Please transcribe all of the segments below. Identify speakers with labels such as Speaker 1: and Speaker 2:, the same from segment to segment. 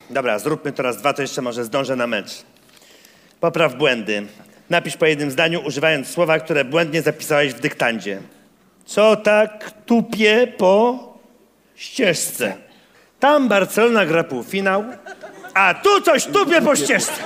Speaker 1: Dobra, zróbmy to raz 2, to jeszcze może zdążę na mecz. Popraw błędy. Napisz po jednym zdaniu, używając słowa, które błędnie zapisałeś w dyktandzie. Co tak tupie po ścieżce? Tam Barcelona gra półfinał, a tu coś tupie po ścieżce.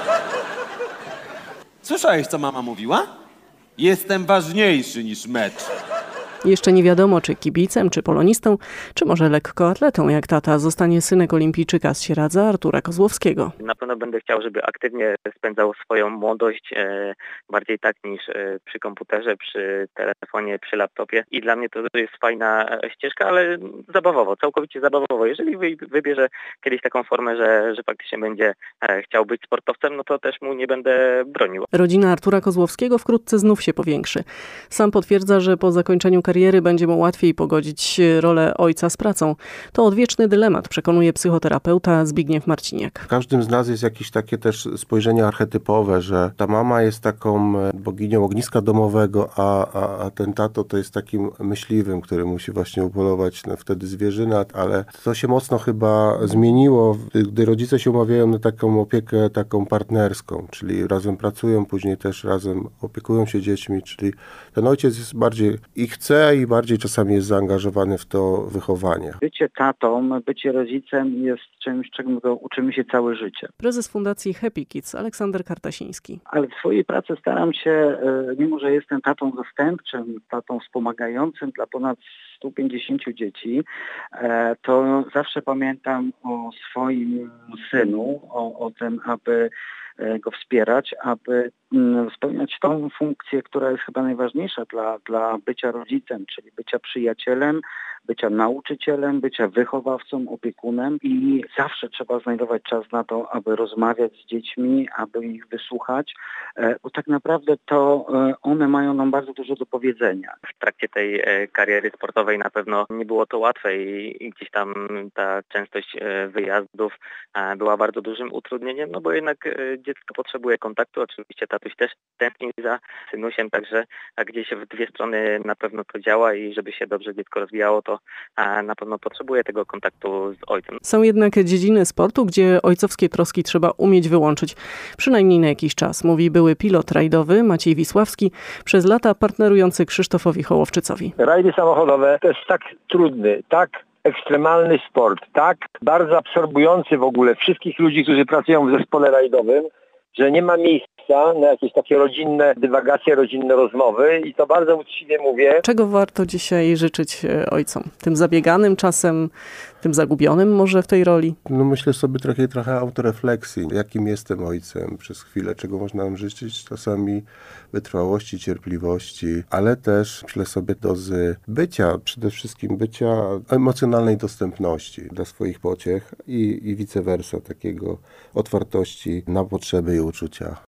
Speaker 2: Słyszałeś, co mama mówiła? Jestem ważniejszy niż mecz.
Speaker 3: Jeszcze nie wiadomo, czy kibicem, czy polonistą, czy może lekkoatletą jak tata zostanie synek olimpijczyka z Sieradza, Artura Kozłowskiego.
Speaker 4: Na pewno będę chciał, żeby aktywnie spędzał swoją młodość, bardziej tak niż przy komputerze, przy telefonie, przy laptopie. I dla mnie to jest fajna ścieżka, ale zabawowo, całkowicie zabawowo. Jeżeli wybierze kiedyś taką formę, że faktycznie będzie chciał być sportowcem, no to też mu nie będę bronił.
Speaker 3: Rodzina Artura Kozłowskiego wkrótce znów się powiększy. Sam potwierdza, że po zakończeniu kariery będzie mu łatwiej pogodzić rolę ojca z pracą. To odwieczny dylemat, przekonuje psychoterapeuta Zbigniew Marciniak.
Speaker 5: W każdym z nas jest jakieś takie też spojrzenie archetypowe, że ta mama jest taką boginią ogniska domowego, a ten tato to jest takim myśliwym, który musi właśnie upolować wtedy zwierzynat, ale to się mocno chyba zmieniło, gdy rodzice się umawiają na taką opiekę taką partnerską, czyli razem pracują, później też razem opiekują się dziećmi, czyli ten ojciec jest bardziej i chce, i bardziej czasami jest zaangażowany w to wychowanie.
Speaker 6: Bycie tatą, bycie rodzicem jest czymś, czego uczymy się całe życie.
Speaker 3: Prezes Fundacji Happy Kids Aleksander Kartasiński.
Speaker 6: Ale w swojej pracy staram się, mimo że jestem tatą zastępczym, tatą wspomagającym dla ponad 150 dzieci, to zawsze pamiętam o swoim synu, o tym, aby go wspierać, aby spełniać tą funkcję, która jest chyba najważniejsza dla bycia rodzicem, czyli bycia przyjacielem, bycia nauczycielem, bycia wychowawcą, opiekunem i zawsze trzeba znajdować czas na to, aby rozmawiać z dziećmi, aby ich wysłuchać, bo tak naprawdę to one mają nam bardzo dużo do powiedzenia.
Speaker 4: W trakcie tej kariery sportowej na pewno nie było to łatwe i gdzieś tam ta częstość wyjazdów była bardzo dużym utrudnieniem, no bo jednak dziecko potrzebuje kontaktu, oczywiście tatuś też tęskni za synusiem, także gdzieś w dwie strony na pewno to działa i żeby się dobrze dziecko rozwijało, to na pewno potrzebuje tego kontaktu z ojcem.
Speaker 3: Są jednak dziedziny sportu, gdzie ojcowskie troski trzeba umieć wyłączyć, przynajmniej na jakiś czas, mówi były pilot rajdowy Maciej Wisławski, przez lata partnerujący Krzysztofowi Hołowczycowi.
Speaker 7: Rajdy samochodowe to jest tak trudny, tak ekstremalny sport, tak bardzo absorbujący w ogóle wszystkich ludzi, którzy pracują w zespole rajdowym, że nie ma miejsca na jakieś takie rodzinne dywagacje, rodzinne rozmowy i to bardzo uczciwie mówię.
Speaker 3: Czego warto dzisiaj życzyć ojcom? Tym zabieganym czasem, tym zagubionym może w tej roli?
Speaker 5: No myślę sobie trochę autorefleksji, jakim jestem ojcem przez chwilę, czego można nam życzyć, czasami wytrwałości, cierpliwości, ale też myślę sobie dozy bycia, przede wszystkim bycia emocjonalnej dostępności dla swoich pociech i vice versa, takiego otwartości na potrzeby i uczucia